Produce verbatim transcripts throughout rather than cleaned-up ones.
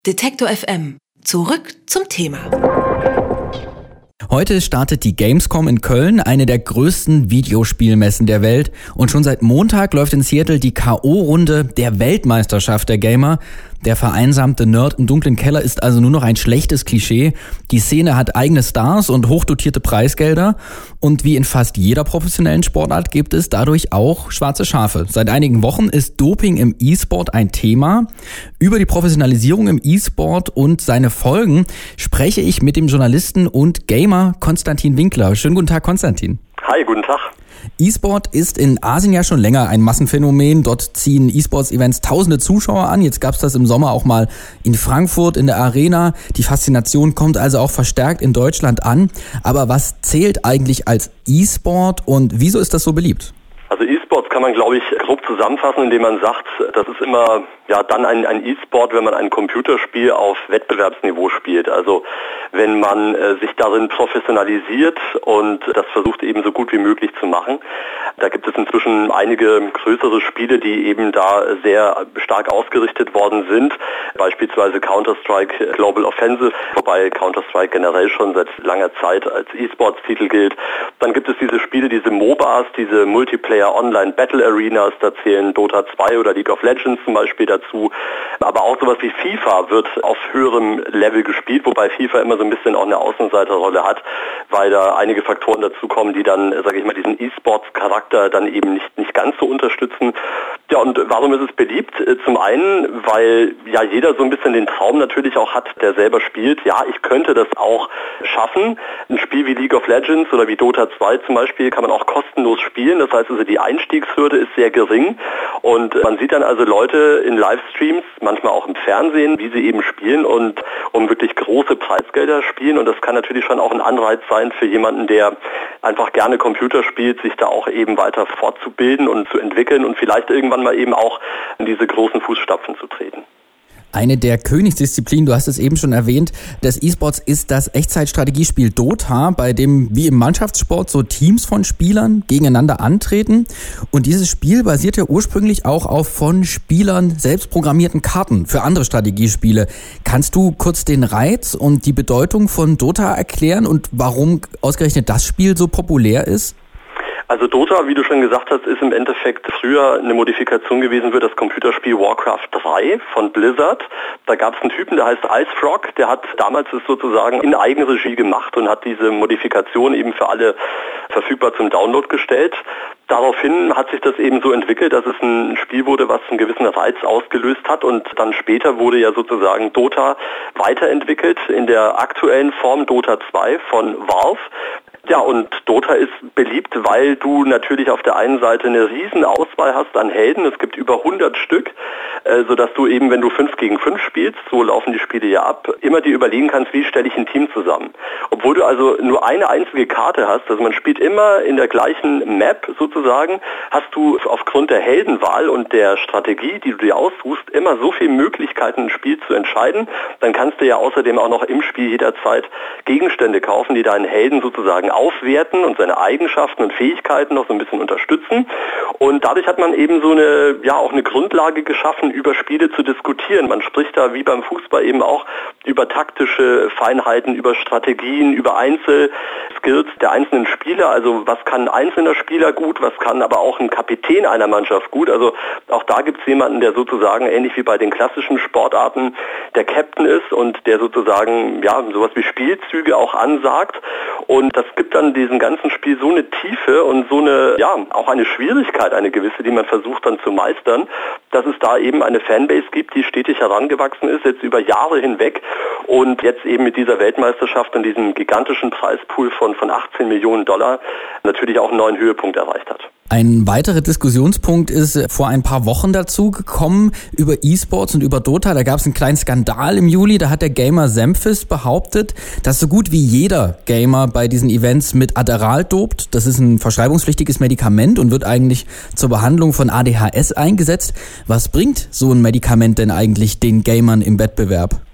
Detektor F M. Zurück zum Thema. Heute startet die Gamescom in Köln, eine der größten Videospielmessen der Welt. Und schon seit Montag läuft in Seattle die K O-Runde der Weltmeisterschaft der Gamer. Der vereinsamte Nerd im dunklen Keller ist also nur noch ein schlechtes Klischee. Die Szene hat eigene Stars und hochdotierte Preisgelder. Und wie in fast jeder professionellen Sportart gibt es dadurch auch schwarze Schafe. Seit einigen Wochen ist Doping im E-Sport ein Thema. Über die Professionalisierung im E-Sport und seine Folgen spreche ich mit dem Journalisten und Gamer Konstantin Winkler. Schönen guten Tag, Konstantin. Hi, guten Tag. E-Sport ist in Asien ja schon länger ein Massenphänomen. Dort ziehen E-Sports-Events tausende Zuschauer an. Jetzt gab es das im Sommer auch mal in Frankfurt in der Arena. Die Faszination kommt also auch verstärkt in Deutschland an. Aber was zählt eigentlich als E-Sport und wieso ist das so beliebt? Also E-Sports kann man, glaube ich, grob zusammenfassen, indem man sagt, das ist immer ja dann ein, ein E-Sport, wenn man ein Computerspiel auf Wettbewerbsniveau spielt. Also wenn man äh, sich darin professionalisiert und das versucht eben so gut wie möglich zu machen. Da gibt es inzwischen einige größere Spiele, die eben da sehr stark ausgerichtet worden sind. Beispielsweise Counter-Strike Global Offensive, wobei Counter-Strike generell schon seit langer Zeit als E-Sports-Titel gilt. Dann gibt es diese Spiele, diese MOBAs, diese Multiplayer Online Battle Arenas, da zählen Dota zwei oder League of Legends zum Beispiel dazu. Aber auch sowas wie FIFA wird auf höherem Level gespielt, wobei FIFA immer so ein bisschen auch eine Außenseiterrolle hat, weil da einige Faktoren dazukommen, die dann, sage ich mal, diesen E-Sports-Charakter dann eben nicht, nicht ganz so unterstützen. Ja, und warum ist es beliebt? Zum einen, weil ja jeder so ein bisschen den Traum natürlich auch hat, der selber spielt. Ja, ich könnte das auch schaffen. Ein Spiel wie League of Legends oder wie Dota zwei zum Beispiel kann man auch kostenlos spielen. Das heißt also, die Einstiegshürde ist sehr gering. Und man sieht dann also Leute in Livestreams, manchmal auch im Fernsehen, wie sie eben spielen und um wirklich große Preisgelder spielen. Und das kann natürlich schon auch ein Anreiz sein für jemanden, der einfach gerne Computer spielt, sich da auch eben weiter fortzubilden und zu entwickeln und vielleicht irgendwann mal eben auch in diese großen Fußstapfen zu treten. Eine der Königsdisziplinen, du hast es eben schon erwähnt, des E-Sports ist das Echtzeitstrategiespiel Dota, bei dem wie im Mannschaftssport so Teams von Spielern gegeneinander antreten. Und dieses Spiel basiert ja ursprünglich auch auf von Spielern selbst programmierten Karten für andere Strategiespiele. Kannst du kurz den Reiz und die Bedeutung von Dota erklären und warum ausgerechnet das Spiel so populär ist? Also Dota, wie du schon gesagt hast, ist im Endeffekt früher eine Modifikation gewesen für das Computerspiel Warcraft drei von Blizzard. Da gab es einen Typen, der heißt Icefrog, der hat damals es sozusagen in Eigenregie gemacht und hat diese Modifikation eben für alle verfügbar zum Download gestellt. Daraufhin hat sich das eben so entwickelt, dass es ein Spiel wurde, was einen gewissen Reiz ausgelöst hat und dann später wurde ja sozusagen Dota weiterentwickelt in der aktuellen Form Dota zwei von Valve. Ja, und Dota ist beliebt, weil du natürlich auf der einen Seite eine riesen Auswahl hast an Helden. Es gibt über hundert Stück, äh, sodass du eben, wenn du fünf gegen fünf spielst, so laufen die Spiele ja ab, immer dir überlegen kannst, wie stelle ich ein Team zusammen. Obwohl du also nur eine einzige Karte hast, also man spielt immer in der gleichen Map sozusagen, hast du aufgrund der Heldenwahl und der Strategie, die du dir aussuchst, immer so viele Möglichkeiten, ein Spiel zu entscheiden. Dann kannst du ja außerdem auch noch im Spiel jederzeit Gegenstände kaufen, die deinen Helden sozusagen aufwerten und seine Eigenschaften und Fähigkeiten noch so ein bisschen unterstützen. Und dadurch hat man eben so eine, ja, auch eine Grundlage geschaffen, über Spiele zu diskutieren. Man spricht da wie beim Fußball eben auch über taktische Feinheiten, über Strategien, über Einzelskills der einzelnen Spieler. Also was kann ein einzelner Spieler gut, was kann aber auch ein Kapitän einer Mannschaft gut. Also auch da gibt es jemanden, der sozusagen ähnlich wie bei den klassischen Sportarten der Captain ist und der sozusagen, ja, sowas wie Spielzüge auch ansagt. Und das gibt dann diesem ganzen Spiel so eine Tiefe und so eine, ja, auch eine Schwierigkeit, eine gewisse, die man versucht dann zu meistern, dass es da eben eine Fanbase gibt, die stetig herangewachsen ist, jetzt über Jahre hinweg und jetzt eben mit dieser Weltmeisterschaft und diesem gigantischen Preispool von, von achtzehn Millionen Dollar natürlich auch einen neuen Höhepunkt erreicht hat. Ein weiterer Diskussionspunkt ist vor ein paar Wochen dazu gekommen über E-Sports und über Dota. Da gab es einen kleinen Skandal im Juli. Da hat der Gamer Semphis behauptet, dass so gut wie jeder Gamer bei diesen Events mit Adderall dopt. Das ist ein verschreibungspflichtiges Medikament und wird eigentlich zur Behandlung von A D H S eingesetzt. Was bringt so ein Medikament denn eigentlich den Gamern im Wettbewerb?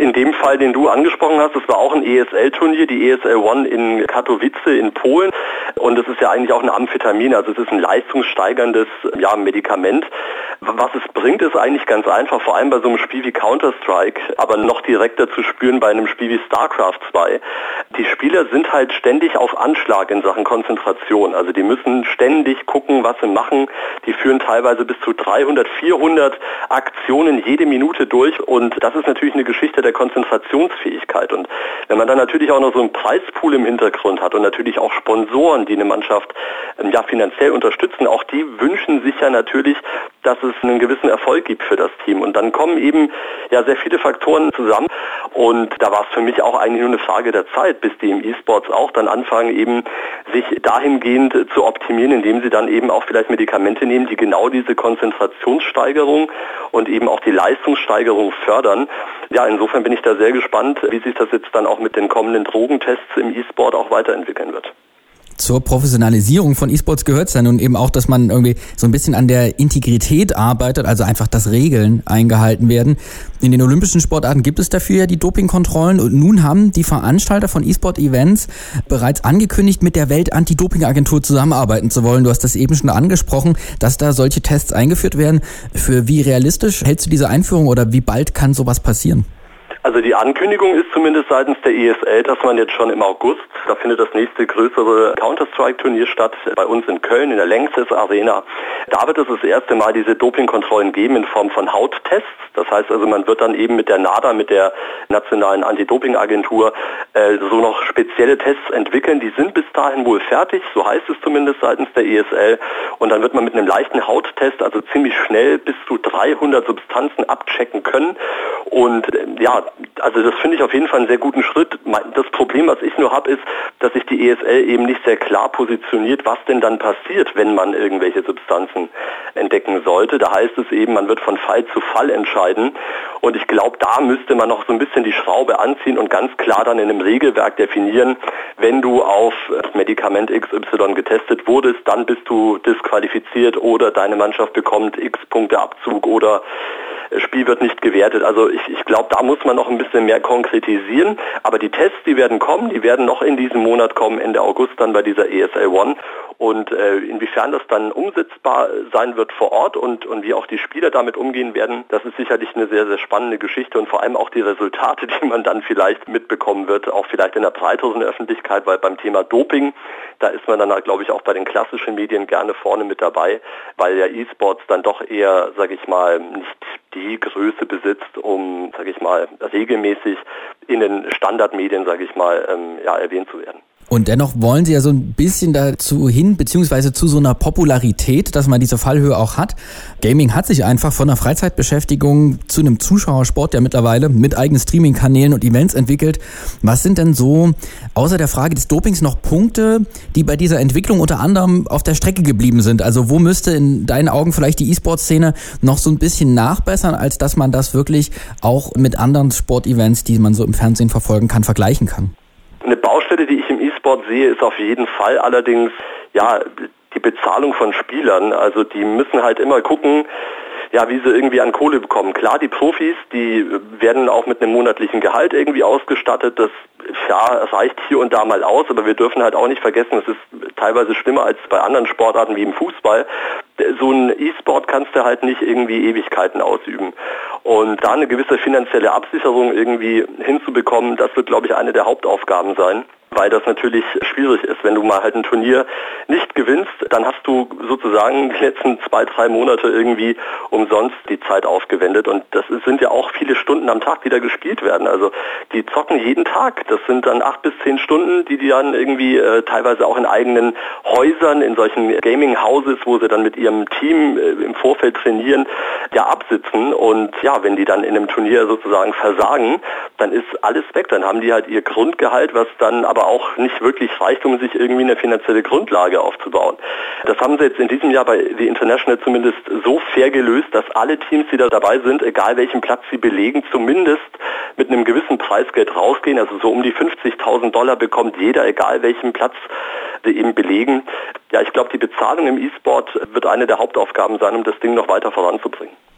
In dem Fall, den du angesprochen hast, das war auch ein E S L-Turnier, die E S L One in Katowice in Polen. Und das ist ja eigentlich auch ein Amphetamin, also es ist ein leistungssteigerndes ja, Medikament. Was es bringt, ist eigentlich ganz einfach, vor allem bei so einem Spiel wie Counter-Strike, aber noch direkter zu spüren bei einem Spiel wie StarCraft zwei. Die Spieler sind halt ständig auf Anschlag in Sachen Konzentration. Also die müssen ständig gucken, was sie machen. Die führen teilweise bis zu dreihundert, vierhundert Aktionen jede Minute durch. Und das ist natürlich eine Geschichte der Konzentrationsfähigkeit. Und wenn man dann natürlich auch noch so einen Preispool im Hintergrund hat und natürlich auch Sponsoren, die eine Mannschaft ja, finanziell unterstützen, auch die wünschen sich ja natürlich, dass es einen gewissen Erfolg gibt für das Team. Und dann kommen eben ja sehr viele Faktoren zusammen. Und da war es für mich auch eigentlich nur eine Frage der Zeit, bis die im E-Sports auch dann anfangen, eben sich dahingehend zu optimieren, indem sie dann eben auch vielleicht Medikamente nehmen, die genau diese Konzentrationssteigerung und eben auch die Leistungssteigerung fördern. Ja, insofern bin ich da sehr gespannt, wie sich das jetzt dann auch mit den kommenden Drogentests im E-Sport auch weiterentwickeln wird. Zur Professionalisierung von E-Sports gehört es ja nun eben auch, dass man irgendwie so ein bisschen an der Integrität arbeitet, also einfach, dass Regeln eingehalten werden. In den olympischen Sportarten gibt es dafür ja die Dopingkontrollen und nun haben die Veranstalter von E-Sport-Events bereits angekündigt, mit der Welt-Anti-Doping-Agentur zusammenarbeiten zu wollen. Du hast das eben schon angesprochen, dass da solche Tests eingeführt werden. Für wie realistisch hältst du diese Einführung oder wie bald kann sowas passieren? Also die Ankündigung ist zumindest seitens der E S L, dass man jetzt schon im August, da findet das nächste größere Counter-Strike-Turnier statt, bei uns in Köln in der Lanxess Arena. Da wird es das erste Mal diese Dopingkontrollen geben in Form von Hauttests. Das heißt also, man wird dann eben mit der NADA, mit der Nationalen Anti-Doping-Agentur, äh, so noch spezielle Tests entwickeln. Die sind bis dahin wohl fertig, so heißt es zumindest seitens der E S L. Und dann wird man mit einem leichten Hauttest, also ziemlich schnell, bis zu dreihundert Substanzen abchecken können. Und äh, ja, also das finde ich auf jeden Fall einen sehr guten Schritt. Das Problem, was ich nur habe, ist, dass sich die E S L eben nicht sehr klar positioniert, was denn dann passiert, wenn man irgendwelche Substanzen entdecken sollte. Da heißt es eben, man wird von Fall zu Fall entscheiden. Und ich glaube, da müsste man noch so ein bisschen die Schraube anziehen und ganz klar dann in einem Regelwerk definieren, wenn du auf Medikament X Y getestet wurdest, dann bist du disqualifiziert oder deine Mannschaft bekommt X Punkte Abzug oder Spiel wird nicht gewertet. Also ich, ich glaube, da muss man noch ein bisschen mehr konkretisieren. Aber die Tests, die werden kommen, die werden noch in diesem Monat kommen, Ende August dann bei dieser E S L One. Und äh, inwiefern das dann umsetzbar sein wird vor Ort und, und wie auch die Spieler damit umgehen werden, das ist sicherlich eine sehr, sehr spannende Geschichte und vor allem auch die Resultate, die man dann vielleicht mitbekommen wird, auch vielleicht in der breiteren Öffentlichkeit, weil beim Thema Doping, da ist man dann, glaube ich, auch bei den klassischen Medien gerne vorne mit dabei, weil ja E-Sports dann doch eher, sage ich mal, nicht die Größe besitzt, um, sage ich mal, regelmäßig in den Standardmedien, sage ich mal, ähm, ja, erwähnt zu werden. Und dennoch wollen sie ja so ein bisschen dazu hin, beziehungsweise zu so einer Popularität, dass man diese Fallhöhe auch hat. Gaming hat sich einfach von einer Freizeitbeschäftigung zu einem Zuschauersport ja mittlerweile mit eigenen Streaming-Kanälen und Events entwickelt. Was sind denn so, außer der Frage des Dopings, noch Punkte, die bei dieser Entwicklung unter anderem auf der Strecke geblieben sind? Also wo müsste in deinen Augen vielleicht die E-Sport-Szene noch so ein bisschen nachbessern, als dass man das wirklich auch mit anderen Sportevents, die man so im Fernsehen verfolgen kann, vergleichen kann? Eine Baustelle, die ich im E-Sport sehe, ist auf jeden Fall allerdings ja die Bezahlung von Spielern. Also die müssen halt immer gucken, ja, wie sie irgendwie an Kohle bekommen. Klar, die Profis, die werden auch mit einem monatlichen Gehalt irgendwie ausgestattet. Das ja, reicht hier und da mal aus, aber wir dürfen halt auch nicht vergessen, es ist teilweise schlimmer als bei anderen Sportarten wie im Fußball. So ein E-Sport kannst du halt nicht irgendwie Ewigkeiten ausüben. Und da eine gewisse finanzielle Absicherung irgendwie hinzubekommen, das wird, glaube ich, eine der Hauptaufgaben sein. Weil das natürlich schwierig ist. Wenn du mal halt ein Turnier nicht gewinnst, dann hast du sozusagen die letzten zwei, drei Monate irgendwie umsonst die Zeit aufgewendet. Und das sind ja auch viele Stunden am Tag, die da gespielt werden. Also die zocken jeden Tag. Das sind dann acht bis zehn Stunden, die die dann irgendwie äh, teilweise auch in eigenen Häusern, in solchen Gaming-Houses, wo sie dann mit ihrem Team äh, im Vorfeld trainieren, ja absitzen. Und ja, wenn die dann in einem Turnier sozusagen versagen, dann ist alles weg. Dann haben die halt ihr Grundgehalt, was dann aber auch nicht wirklich reicht, um sich irgendwie eine finanzielle Grundlage aufzubauen. Das haben sie jetzt in diesem Jahr bei The International zumindest so fair gelöst, dass alle Teams, die da dabei sind, egal welchen Platz sie belegen, zumindest mit einem gewissen Preisgeld rausgehen. Also so um die fünfzigtausend Dollar bekommt jeder, egal welchen Platz sie eben belegen. Ja, ich glaube, die Bezahlung im E-Sport wird eine der Hauptaufgaben sein, um das Ding noch weiter voranzubringen.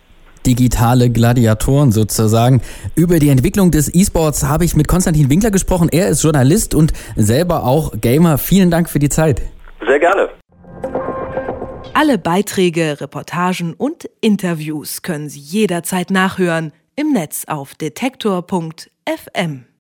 digitale Gladiatoren sozusagen. Über die Entwicklung des E-Sports habe ich mit Konstantin Winkler gesprochen. Er ist Journalist und selber auch Gamer. Vielen Dank für die Zeit. Sehr gerne. Alle Beiträge, Reportagen und Interviews können Sie jederzeit nachhören im Netz auf detektor punkt f m.